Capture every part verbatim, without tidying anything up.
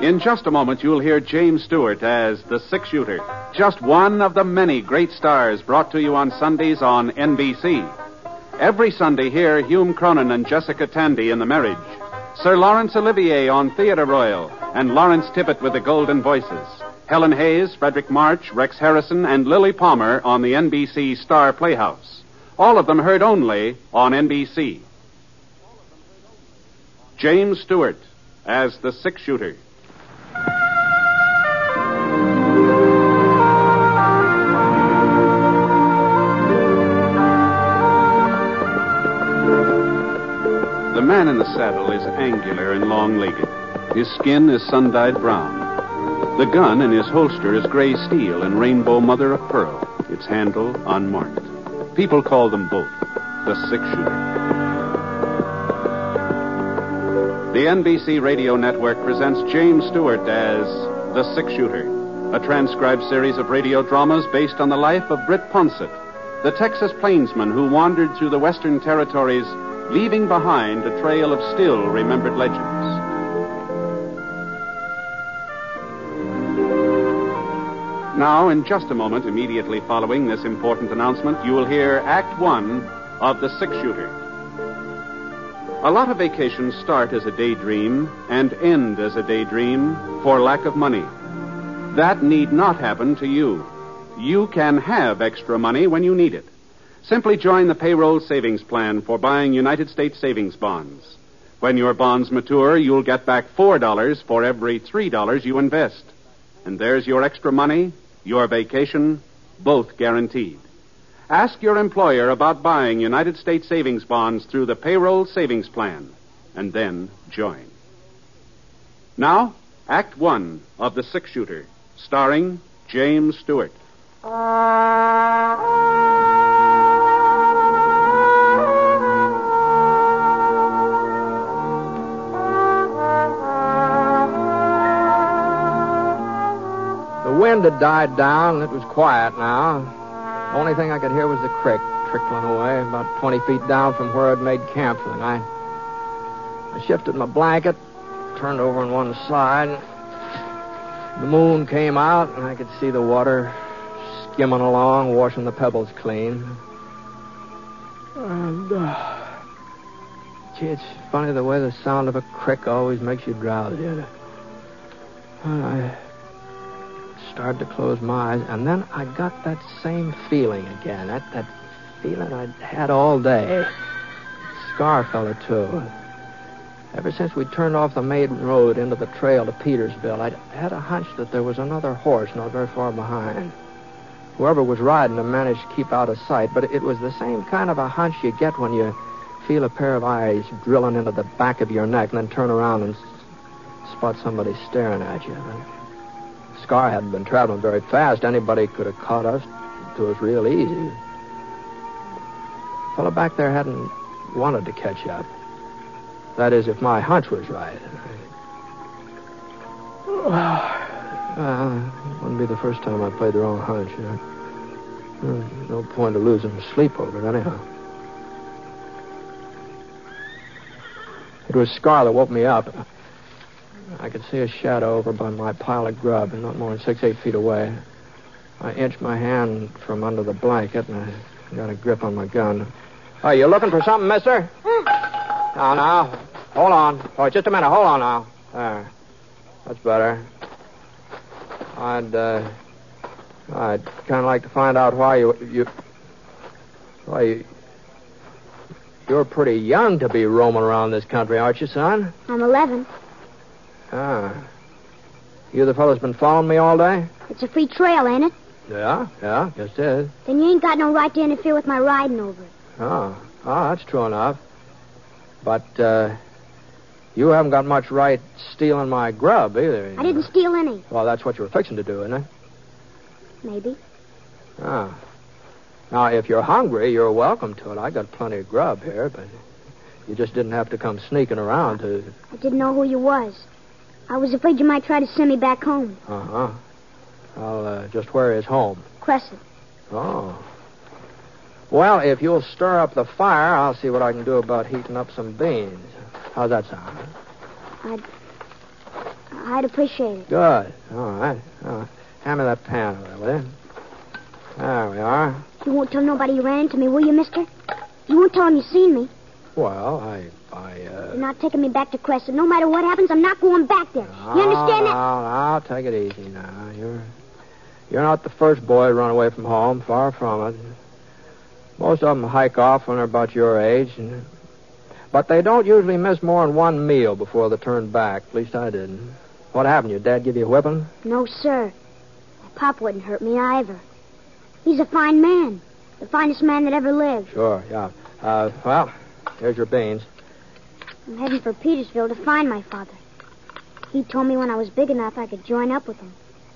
In just a moment, you'll hear James Stewart as the six-shooter, just one of the many great stars brought to you on Sundays on N B C. Every Sunday, hear Hume Cronin and Jessica Tandy in The Marriage, Sir Laurence Olivier on Theatre Royal, and Lawrence Tippett with the Golden Voices, Helen Hayes, Frederick March, Rex Harrison, and Lily Palmer on the N B C Star Playhouse. All of them heard only on N B C. James Stewart as the six-shooter. The man in the saddle is angular and long-legged. His skin is sun-dyed brown. The gun in his holster is gray steel and rainbow mother of pearl, its handle unmarked. People call them both the six-shooter. The N B C Radio Network presents James Stewart as the six-shooter, a transcribed series of radio dramas based on the life of Britt Ponset, the Texas plainsman who wandered through the Western Territories, leaving behind a trail of still-remembered legends. Now, in just a moment, immediately following this important announcement, you will hear Act One of The Six-Shooter. A lot of vacations start as a daydream and end as a daydream for lack of money. That need not happen to you. You can have extra money when you need it. Simply join the payroll savings plan for buying United States savings bonds. When your bonds mature, you'll get back four dollars for every three dollars you invest. And there's your extra money, your vacation, both guaranteed. Ask your employer about buying United States savings bonds through the payroll savings plan, and then join. Now, Act One of The Six-Shooter, starring James Stewart. The wind had died down, and it was quiet now. The only thing I could hear was the creek trickling away about twenty feet down from where I'd made camp for the night. I shifted my blanket, turned over on one side. The moon came out, and I could see the water skimming along, washing the pebbles clean. And, uh, gee, it's funny the way the sound of a creek always makes you drowsy. And I started to close my eyes, and then I got that same feeling again, that, that feeling I'd had all day. Scar fella, too. Ever since we turned off the main road into the trail to Petersville, I'd had a hunch that there was another horse not very far behind. Whoever was riding him managed to keep out of sight, but it was the same kind of a hunch you get when you feel a pair of eyes drilling into the back of your neck and then turn around and spot somebody staring at you. Scar hadn't been traveling very fast. Anybody could have caught us to us real easy. The fellow back there hadn't wanted to catch up. That is, if my hunch was right. Well, it wouldn't be the first time I played the wrong hunch. You know? No point of losing sleep over it, anyhow. It was Scar that woke me up. I could see a shadow over by my pile of grub, not more than six, eight feet away. I inched my hand from under the blanket, and I got a grip on my gun. Oh, you looking for something, mister? Now, now. Hold on. Oh, just a minute. Hold on now. There. That's better. I'd, uh... I'd kind of like to find out why you... you why you... You're pretty young to be roaming around this country, aren't you, son? I'm eleven. Ah. You the fellow's been following me all day? It's a free trail, ain't it? Yeah, yeah, guess it is. Then you ain't got no right to interfere with my riding over it. Oh, oh, that's true enough. But, uh, you haven't got much right stealing my grub, either. I didn't steal any. Well, that's what you were fixing to do, isn't it? Maybe. Ah. Now, if you're hungry, you're welcome to it. I got plenty of grub here, but you just didn't have to come sneaking around to... I didn't know who you was. I was afraid you might try to send me back home. Uh-huh. Well, uh, just where is home? Crescent. Oh. Well, if you'll stir up the fire, I'll see what I can do about heating up some beans. How's that sound? I'd... I'd appreciate it. Good. All right. All right. Hand me that pan over there, will you? There we are. You won't tell nobody you ran into me, will you, mister? You won't tell them you seen me. Well, I... I, uh... You're not taking me back to Crescent. No matter what happens, I'm not going back there. No, you understand no, that? no, take it easy now. You're... You're not the first boy to run away from home. Far from it. Most of them hike off when they're about your age. And... But they don't usually miss more than one meal before they turn back. At least I didn't. What happened? Your dad give you a whipping? No, sir. My pop wouldn't hurt me either. He's a fine man. The finest man that ever lived. Sure, yeah. Uh, well, here's your beans. I'm heading for Petersville to find my father. He told me when I was big enough I could join up with him.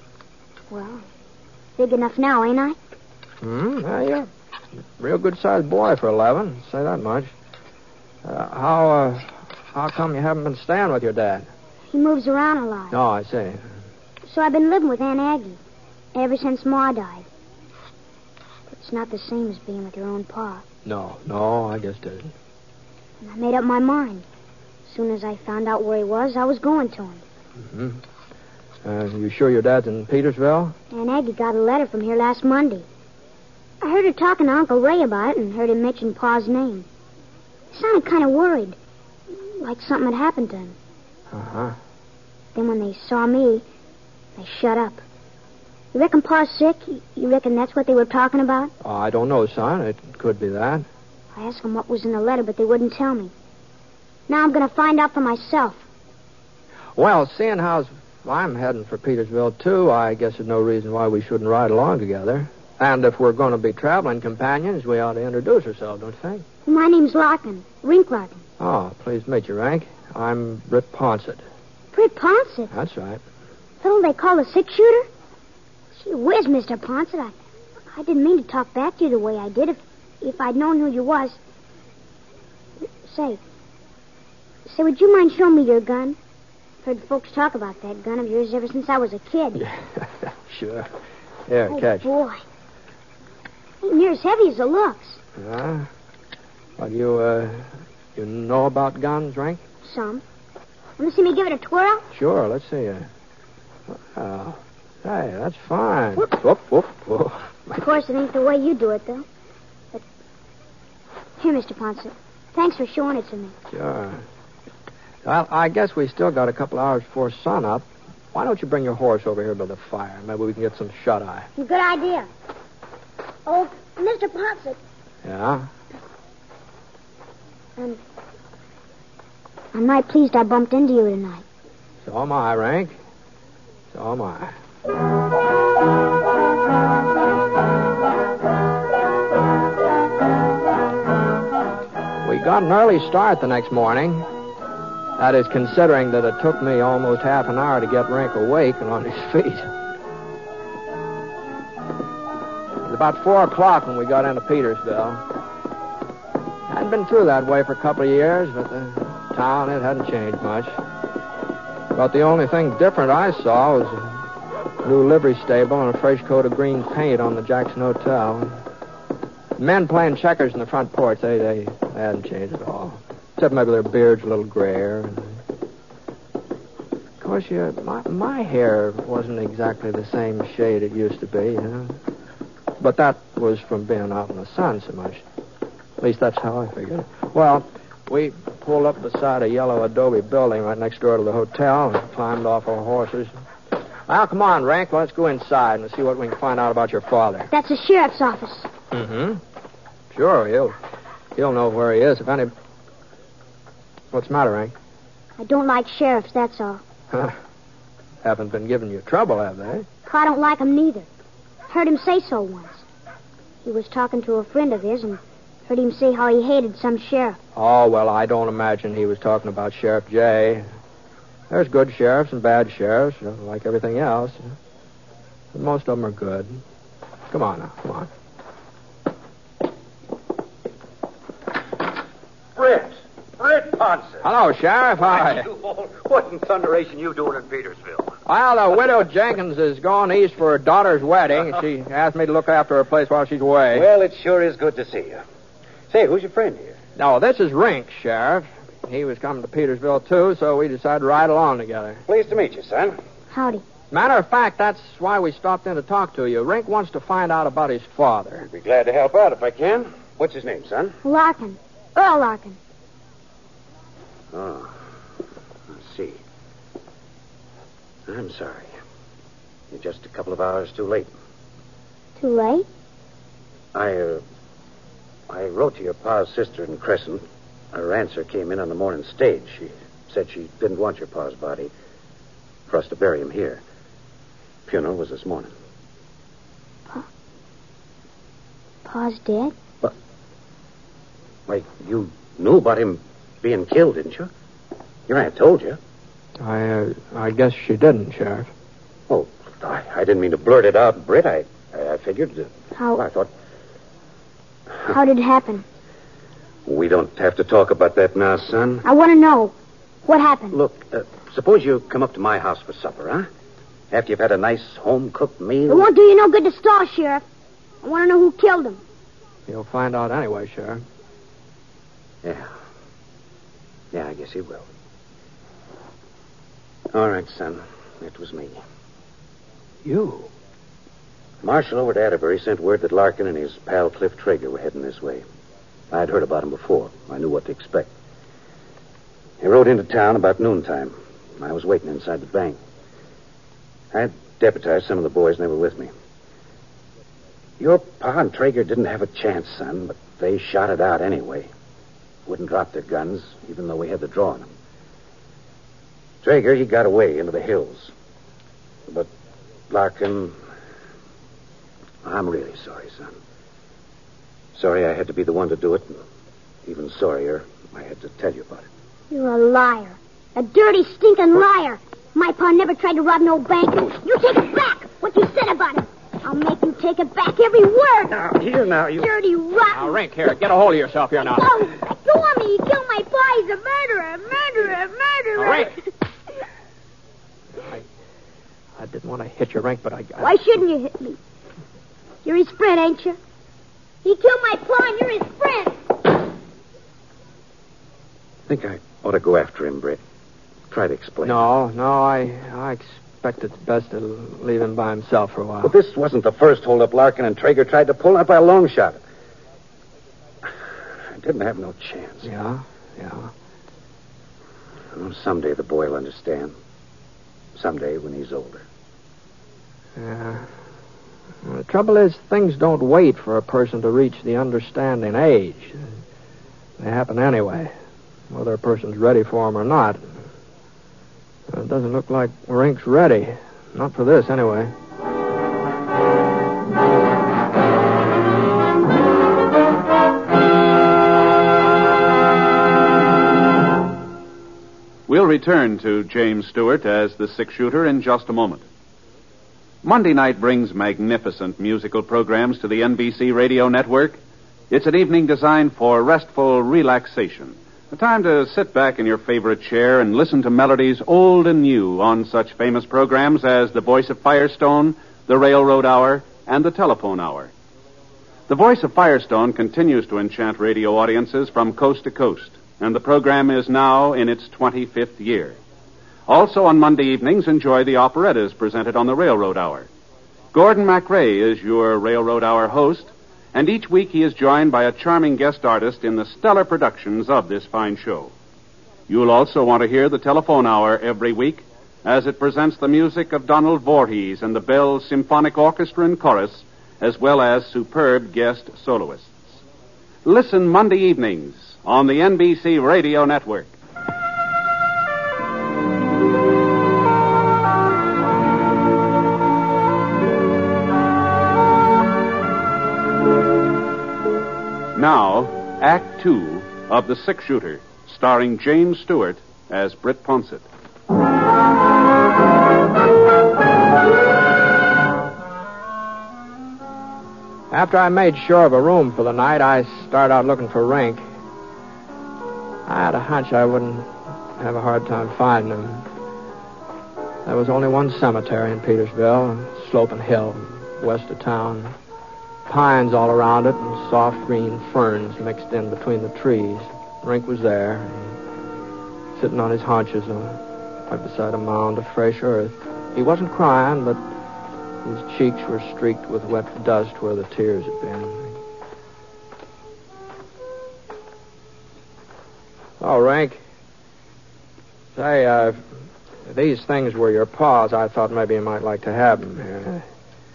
Well, big enough now, ain't I? Hmm, yeah, you're a real good-sized boy for eleven. Say that much. Uh, how, uh, how come you haven't been staying with your dad? He moves around a lot. Oh, I see. So I've been living with Aunt Aggie ever since Ma died. But it's not the same as being with your own pa. No, no, I guess it isn't. And I made up my mind. As soon as I found out where he was, I was going to him. Mm-hmm. Uh, you sure your dad's in Petersville? Aunt Aggie got a letter from here last Monday. I heard her talking to Uncle Ray about it and heard him mention Pa's name. He sounded kind of worried, like something had happened to him. Uh-huh. Then when they saw me, they shut up. You reckon Pa's sick? You reckon that's what they were talking about? Oh, I don't know, son. It could be that. I asked them what was in the letter, but they wouldn't tell me. Now I'm going to find out for myself. Well, seeing how I'm heading for Petersville, too, I guess there's no reason why we shouldn't ride along together. And if we're going to be traveling companions, we ought to introduce ourselves, don't you think? My name's Larkin. Rink Larkin. Oh, pleased to meet you, Rank. I'm Britt Ponsett. Britt Ponsett? That's right. Fellow they call a six-shooter? Gee whiz, Mister Ponsett. I, I didn't mean to talk back to you the way I did. If, if I'd known who you was... Say... Say, would you mind showing me your gun? Heard folks talk about that gun of yours ever since I was a kid. Yeah, sure. Here, oh, catch. boy. Ain't near as heavy as it looks. Yeah? Well, you, uh... You know about guns, Rank? Some. Want to see me give it a twirl? Sure, let's see. Uh, oh, hey, that's fine. Whoop, whoop, whoop, whoop. Of course, it ain't the way you do it, though. But... Here, Mister Ponsett. Thanks for showing it to me. Sure. Well, I guess we still got a couple hours before sunup. Why don't you bring your horse over here by the fire? Maybe we can get some shut-eye. Good idea. Oh, Mister Ponsett. Yeah? Um, I'm right pleased I bumped into you tonight. So am I, Rank. So am I. We got an early start the next morning. That is, considering that it took me almost half an hour to get Rank awake and on his feet. It was about four o'clock when we got into Petersville. I'd been through that way for a couple of years, but the town, it hadn't changed much. About the only thing different I saw was a new livery stable and a fresh coat of green paint on the Jackson Hotel. Men playing checkers in the front porch, they, they, they hadn't changed at all. Except maybe their beards a little grayer. Of course, you, my, my hair wasn't exactly the same shade it used to be, you know. But that was from being out in the sun so much. At least that's how I figured. Well, we pulled up beside a yellow adobe building right next door to the hotel and climbed off our horses. Well, come on, Rank. Let's go inside and see what we can find out about your father. That's the sheriff's office. Mm-hmm. Sure, he'll, he'll know where he is if any... What's the matter, Rank? I don't like sheriffs, that's all. Huh. Haven't been giving you trouble, have they? I don't like him neither. Heard him say so once. He was talking to a friend of his and heard him say how he hated some sheriff. Oh, well, I don't imagine he was talking about Sheriff Jay. There's good sheriffs and bad sheriffs, you know, like everything else. But most of them are good. Come on now, come on. Britt! Britt Ponsett! Hello, Sheriff. Hi. What in thunderation you doing in Petersville? Well, the widow Jenkins is going east for her daughter's wedding. She asked me to look after her place while she's away. Well, it sure is good to see you. Say, who's your friend here? No, this is Rink, Sheriff. He was coming to Petersville, too, so we decided to ride along together. Pleased to meet you, son. Howdy. Matter of fact, that's why we stopped in to talk to you. Rink wants to find out about his father. I'd be glad to help out if I can. What's his name, son? Larkin. Earl Larkin. Oh, I see. I'm sorry. You're just a couple of hours too late. Too late? I, uh, I wrote to your pa's sister in Crescent. Her answer came in on the morning stage. She said she didn't want your pa's body for us to bury him here. Funeral was this morning. Pa? Pa's dead? What? Wait, you knew about him being killed, didn't you? Your aunt told you. I uh, I guess she didn't, Sheriff. Oh, I, I didn't mean to blurt it out, Britt. I, I, I figured... Uh, How... I thought... How did it happen? We don't have to talk about that now, son. I want to know. What happened? Look, uh, suppose you come up to my house for supper, huh? After you've had a nice home-cooked meal. It won't do you no good to stall, Sheriff. I want to know who killed him. You'll find out anyway, Sheriff. Yeah. Yeah, I guess he will. All right, son. It was me. You? Marshal over at Atterbury sent word that Larkin and his pal Cliff Traeger were heading this way. I'd heard about him before. I knew what to expect. He rode into town about noontime. I was waiting inside the bank. I had deputized some of the boys, and they were with me. Your pa and Traeger didn't have a chance, son, but they shot it out anyway. Wouldn't drop their guns, even though we had the draw on them. Traeger, he got away into the hills. But Larkin... I'm really sorry, son. Sorry I had to be the one to do it, and even sorrier I had to tell you about it. You're a liar. A dirty, stinking liar. My pa never tried to rob no bank. You take it back, what you said about him. I'll make you take it back, every word. Now, here now, you... Dirty, rotten... Now, Rink, here, get a hold of yourself here now. Go, go on me. You killed my pa. He's a murderer, murderer, murderer. Now, Rink. I, I didn't want to hit you, Rink, but I... I... Why shouldn't you hit me? You're his friend, ain't you? He killed my pa, and you're his friend. I think I ought to go after him, Britt. Try to explain. No, no, I, I expect it's best to leave him by himself for a while. But this wasn't the first holdup Larkin and Traeger tried to pull, not by a long shot. I didn't have no chance. Yeah, yeah. Well, someday the boy will understand. Someday when he's older. Yeah. Well, the trouble is, things don't wait for a person to reach the understanding age. They happen anyway, whether a person's ready for them or not. It doesn't look like Rink's ready. Not for this, anyway. We'll return to James Stewart as the six-shooter in just a moment. Monday night brings magnificent musical programs to the N B C radio network. It's an evening designed for restful relaxation. A time to sit back in your favorite chair and listen to melodies old and new on such famous programs as The Voice of Firestone, The Railroad Hour, and The Telephone Hour. The Voice of Firestone continues to enchant radio audiences from coast to coast, and the program is now in its twenty-fifth year. Also on Monday evenings, enjoy the operettas presented on the Railroad Hour. Gordon MacRae is your Railroad Hour host, and each week he is joined by a charming guest artist in the stellar productions of this fine show. You'll also want to hear the Telephone Hour every week, as it presents the music of Donald Voorhees and the Bell Symphonic Orchestra and Chorus, as well as superb guest soloists. Listen Monday evenings on the N B C Radio Network. Now, Act Two of The Six Shooter, starring James Stewart as Britt Ponsett. After I made sure of a room for the night, I started out looking for Rink. I had a hunch I wouldn't have a hard time finding him. There was only one cemetery in Petersville, a sloping hill west of town. Pines all around it and soft green ferns mixed in between the trees. Rink was there. sitting on his haunches uh, right beside a mound of fresh earth. He wasn't crying, but his cheeks were streaked with wet dust where the tears had been. Oh, Rank. Say, uh, if these things were your paws, I thought maybe you might like to have them here.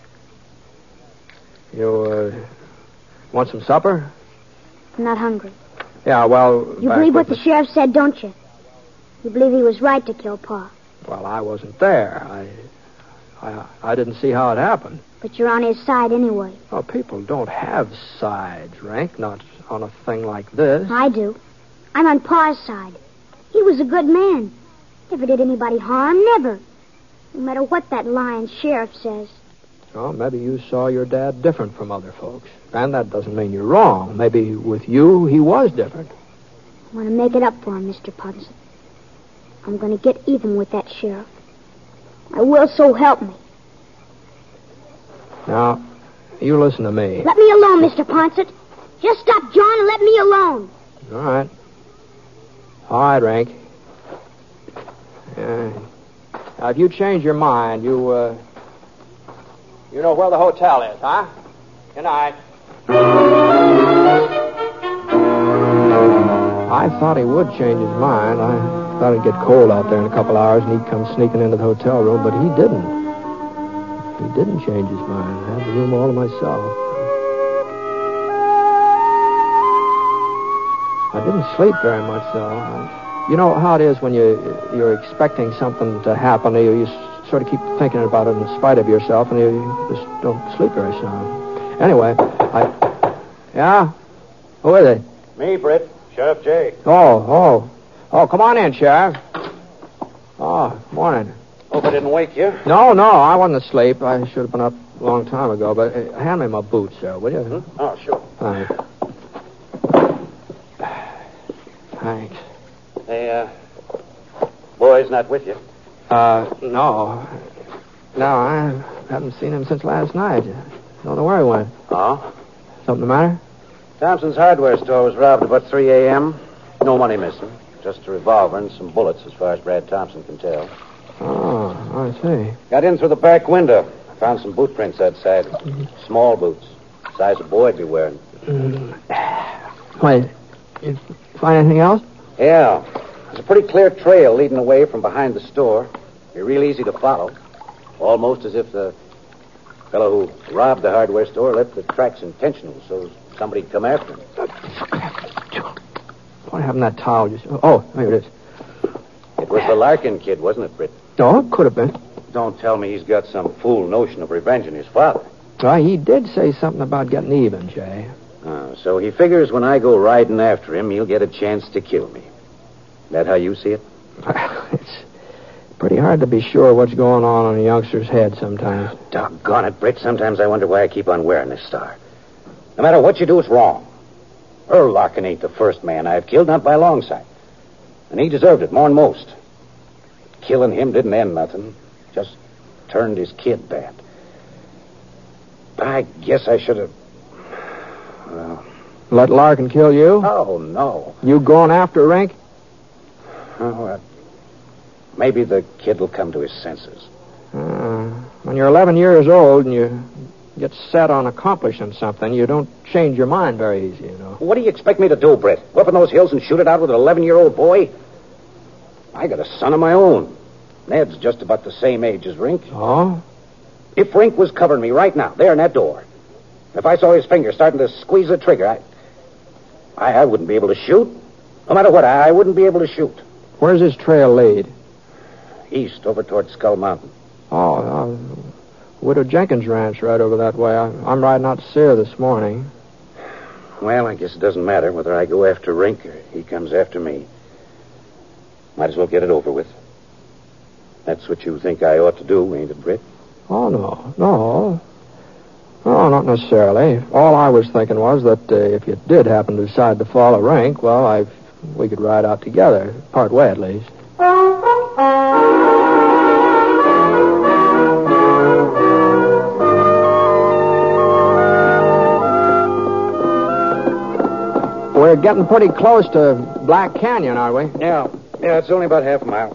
You, uh, want some supper? I'm not hungry. Yeah, well... You believe what the sheriff said, don't you? You believe he was right to kill Pa? Well, I wasn't there. I, I, I didn't see how it happened. But you're on his side anyway. Oh, people don't have sides, Rank, not on a thing like this. I do. I'm on Pa's side. He was a good man. Never did anybody harm, never. No matter what that lying sheriff says. Oh, maybe you saw your dad different from other folks. And that doesn't mean you're wrong. Maybe with you, he was different. I want to make it up for him, Mister Punson. I'm going to get even with that sheriff. I will, so help me. Now, you listen to me. Let me alone, Mister Ponset. Just stop John and let me alone. All right. All right, Rank. Uh, now, if you change your mind, you, uh... You know where the hotel is, huh? Good night. I thought he would change his mind. I thought it'd get cold out there in a couple hours and he'd come sneaking into the hotel room, but he didn't. He didn't change his mind. I had the room all to myself. I didn't sleep very much, though. I, you know how it is when you, you're expecting something to happen to you. You sort of keep thinking about it in spite of yourself, and you just don't sleep very sound. Anyway, I... Yeah? Who is it? Me, Britt. Sheriff Jay. Oh, oh. Oh, come on in, Sheriff. Oh, morning. Hope I didn't wake you. No, no, I wasn't asleep. I should have been up a long time ago, but uh, hand me my boots, sir, will you? Hmm? Oh, sure. Thanks. Thanks. Hey, uh... boy's not with you. Uh, no. No, I haven't seen him since last night. Don't know where he went. Oh? Something the matter? Thompson's hardware store was robbed about three a.m. No money missing. Just a revolver and some bullets, as far as Brad Thompson can tell. Oh, I see. Got in through the back window. Found some boot prints outside. Mm-hmm. Small boots. Size a boy'd be wearing. Mm. Wait, you find anything else? Yeah. There's a pretty clear trail leading away from behind the store. Be real easy to follow. Almost as if the fellow who robbed the hardware store left the tracks intentional so somebody'd come after him. What happened to that towel? Just... Oh, here it is. It was the Larkin kid, wasn't it, Britt? Oh, it could have been. Don't tell me he's got some fool notion of revenging his father. Well, he did say something about getting even, Jay. Uh, so he figures when I go riding after him, he'll get a chance to kill me. That how you see it? It's pretty hard to be sure what's going on in a youngster's head sometimes. Doggone it, Britt. Sometimes I wonder why I keep on wearing this star. No matter what you do, it's wrong. Earl Larkin ain't the first man I've killed, not by a long sight. And he deserved it more than most. Killing him didn't end nothing. Just turned his kid bad. I guess I should have... Well... Let Larkin kill you? Oh, no. You going after Rank? Oh, uh, maybe the kid will come to his senses. Uh, when you're eleven years old and you get set on accomplishing something, you don't change your mind very easy, you know. What do you expect me to do, Brett? Go up in those hills and shoot it out with an eleven-year-old boy? I got a son of my own. Ned's just about the same age as Rink. Oh? If Rink was covering me right now, there in that door, if I saw his finger starting to squeeze the trigger, I... I, I wouldn't be able to shoot. No matter what, I, I wouldn't be able to shoot. Where's his trail lead? East, over toward Skull Mountain. Oh, uh, Widow Jenkins' ranch right over that way. I, I'm riding out to see her this morning. Well, I guess it doesn't matter whether I go after Rink or he comes after me. Might as well get it over with. That's what you think I ought to do, ain't it, Britt? Oh, no, no. No, not necessarily. All I was thinking was that uh, if you did happen to decide to follow Rank, well, I we could ride out together, part way at least. We're getting pretty close to Black Canyon, are we? Yeah. Yeah, Yeah, it's only about half a mile.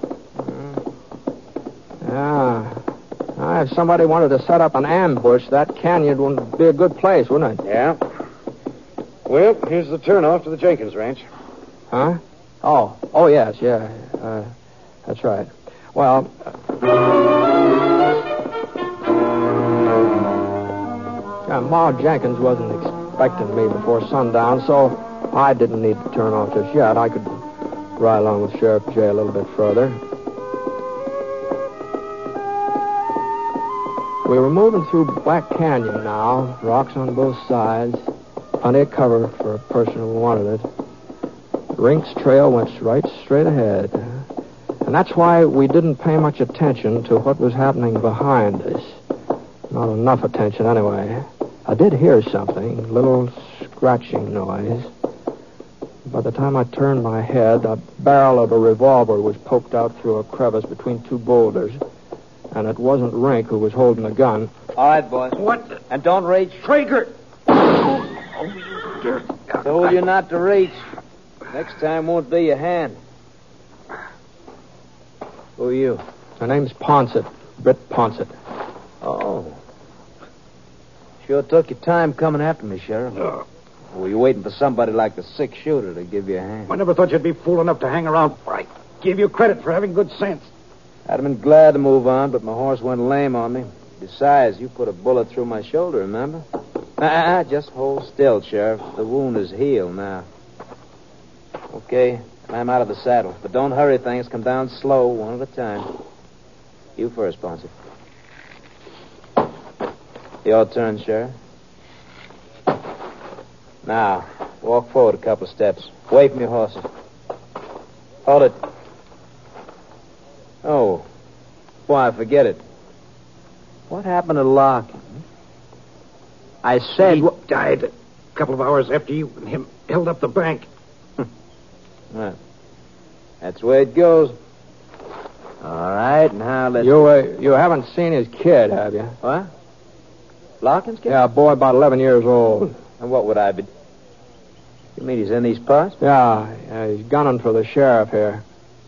Yeah. Ah, if somebody wanted to set up an ambush, that canyon would be a good place, wouldn't it? Yeah. Well, here's the turnoff to the Jenkins Ranch. Huh? Oh, oh yes, yeah. Uh, that's right. Well, uh, Ma Jenkins wasn't expecting me before sundown, so I didn't need to turn off just yet. I could ride along with Sheriff Jay a little bit further. We were moving through Black Canyon now, rocks on both sides, plenty of cover for a person who wanted it. Rink's trail went right straight ahead. And that's why we didn't pay much attention to what was happening behind us. Not enough attention, anyway. I did hear something, a little scratching noise. By the time I turned my head, a barrel of a revolver was poked out through a crevice between two boulders. And it wasn't Rink who was holding the gun. All right, boys. What? And don't reach. Traeger! Told you not to reach. Next time won't be your hand. Who are you? My name's Ponsett, Britt Ponsett. Oh. Sure took your time coming after me, Sheriff. Uh, Were you waiting for somebody like the six-shooter to give you a hand? I never thought you'd be fool enough to hang around. I give you credit for having good sense. I'd have been glad to move on, but my horse went lame on me. Besides, you put a bullet through my shoulder, remember? Ah, just hold still, Sheriff. The wound is healed now. Okay, climb out of the saddle. But don't hurry things. Come down slow, one at a time. You first, Ponce. Your turn, Sheriff. Now, walk forward a couple of steps. Away from your horses. Hold it. Oh. Why, forget it. What happened to Larkin? I said... He died a couple of hours after you and him held up the bank. Well, that's the way it goes. All right, now let's... You, uh, you haven't seen his kid, have you? What? Larkin's kid? Yeah, a boy about eleven years old. And what would I be... You mean he's in these parts? Yeah, yeah, he's gunning for the sheriff here.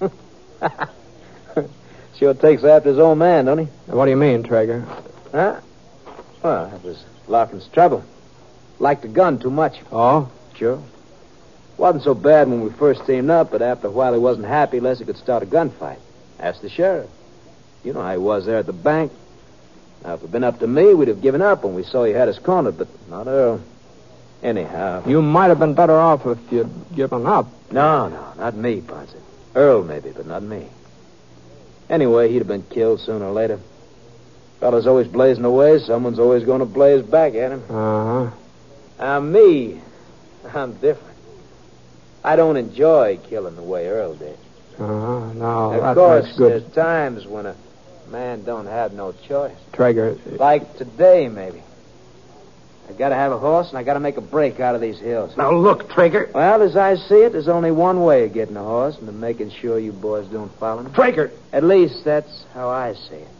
Sure takes after his old man, don't he? What do you mean, Traeger? Huh? Well, that was Larkin's trouble. Liked the gun too much. Oh? Sure. Wasn't so bad when we first teamed up, but after a while he wasn't happy unless he could start a gunfight. Ask the sheriff. You know how he was there at the bank. Now, if it had been up to me, we'd have given up when we saw he had us cornered, but not Earl. Anyhow... You might have been better off if you'd given up. No, no, not me, Ponce. Earl, maybe, but not me. Anyway, he'd have been killed sooner or later. Fella's always blazing away. Someone's always going to blaze back at him. Uh-huh. Now, me, I'm different. I don't enjoy killing the way Earl did. Uh-huh. No, of that course, makes good. there's times when a man don't have no choice. Traeger... Like today, maybe. I gotta have a horse, and I gotta make a break out of these hills. Now, look, Traeger. Well, as I see it, there's only one way of getting a horse, and of making sure you boys don't follow me. Traeger! At least that's how I see it.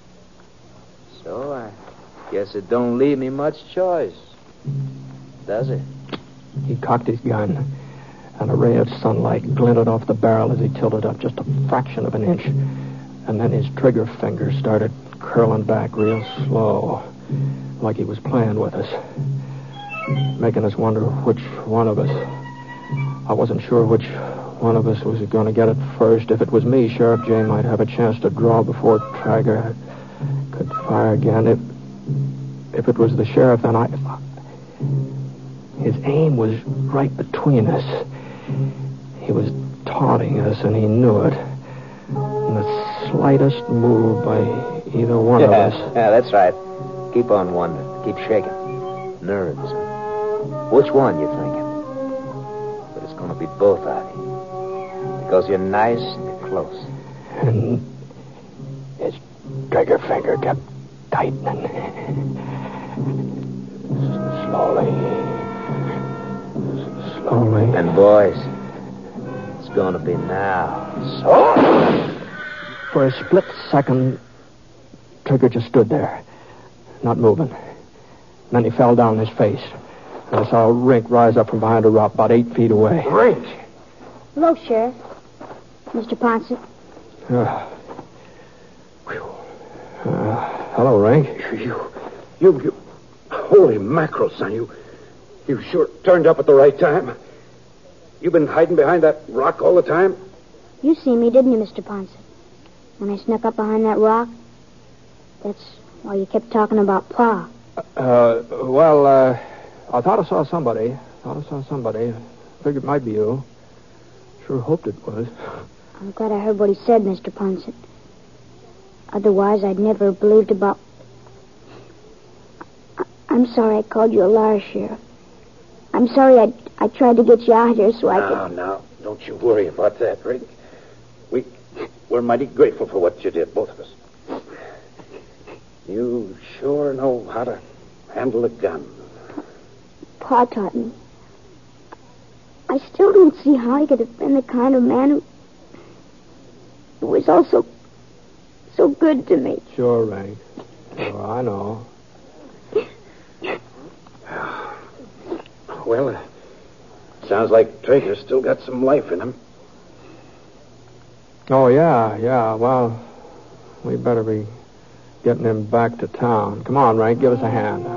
So I guess it don't leave me much choice, does it? He cocked his gun, and a ray of sunlight glinted off the barrel as he tilted up just a fraction of an inch. And then his trigger finger started curling back real slow, like he was playing with us, making us wonder which one of us. I wasn't sure which one of us was going to get it first. If it was me, Sheriff Jay might have a chance to draw before Traeger could fire again. If if it was the sheriff, then I... His aim was right between us. He was taunting us, and he knew it. And the slightest move by either one yeah, of us... Yeah, that's right. Keep on wondering. Keep shaking. Nerves. Which one you thinking? But it's going to be both of you. Because you're nice and you're close. And his trigger finger kept tightening. Slowly. Slowly. And boys, it's going to be now. So... For a split second, Trigger just stood there, not moving. And then he fell down on his face. And I saw Rink rise up from behind a rock about eight feet away. Rink! Hello, Sheriff. Mister Ponset. Uh, uh, hello, Rank. You, you, you, holy mackerel, son, you, you sure turned up at the right time. You've been hiding behind that rock all the time? You see me, didn't you, Mister Ponset? When I snuck up behind that rock, that's why you kept talking about Pa. Uh, well, uh, I thought I saw somebody. Thought I saw somebody. Figured it might be you. Sure hoped it was. I'm glad I heard what he said, Mister Ponset. Otherwise, I'd never have believed about... I- I'm sorry I called you a liar, Sheriff. I'm sorry I I tried to get you out here so I no, could... No, no, don't you worry about that, Rick. We, we're mighty grateful for what you did, both of us. You sure know how to handle a gun. Pa taught me. I still don't see how he could have been the kind of man who... who was also so good to me. Sure, Rank. Sure, I know. Well, uh, sounds like Traeger's still got some life in him. Oh, yeah, yeah. Well, we better be getting him back to town. Come on, Rank, give us a hand.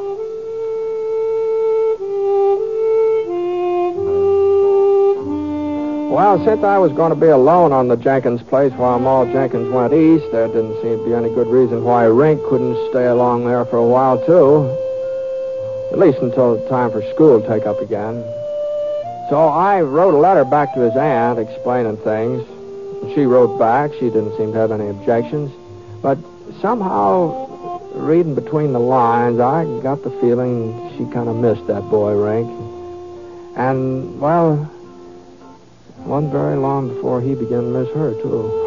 Well, since I was going to be alone on the Jenkins place while Maul Jenkins went east, there didn't seem to be any good reason why Rink couldn't stay along there for a while, too. At least until the time for school to take up again. So I wrote a letter back to his aunt explaining things. She wrote back. She didn't seem to have any objections. But somehow, reading between the lines, I got the feeling she kind of missed that boy, Rink. And, well... it wasn't very long before he began to miss her, too.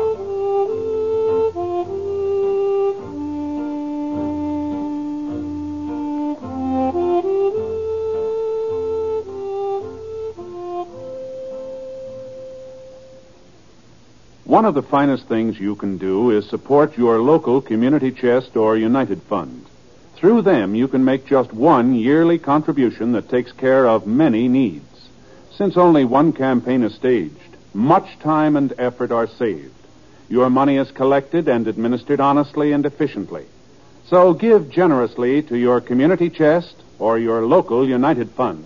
One of the finest things you can do is support your local community chest or United Fund. Through them, you can make just one yearly contribution that takes care of many needs. Since only one campaign is staged, much time and effort are saved. Your money is collected and administered honestly and efficiently. So give generously to your community chest or your local United Fund.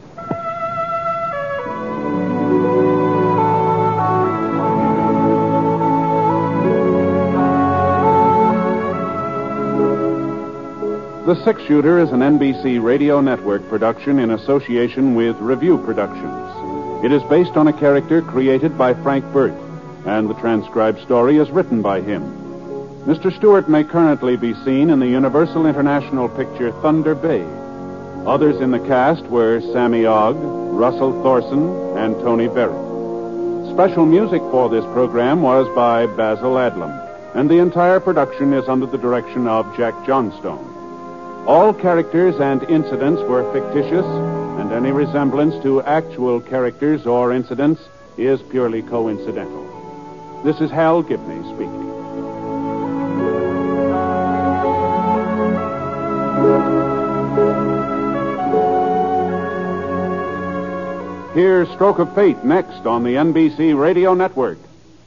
The Six Shooter is an N B C Radio Network production in association with Review Productions. It is based on a character created by Frank Burt, and the transcribed story is written by him. Mister Stewart may currently be seen in the Universal International picture Thunder Bay. Others in the cast were Sammy Ogg, Russell Thorson, and Tony Berry. Special music for this program was by Basil Adlam, and the entire production is under the direction of Jack Johnstone. All characters and incidents were fictitious, and any resemblance to actual characters or incidents is purely coincidental. This is Hal Gibney speaking. Here's Stroke of Fate next on the N B C Radio Network.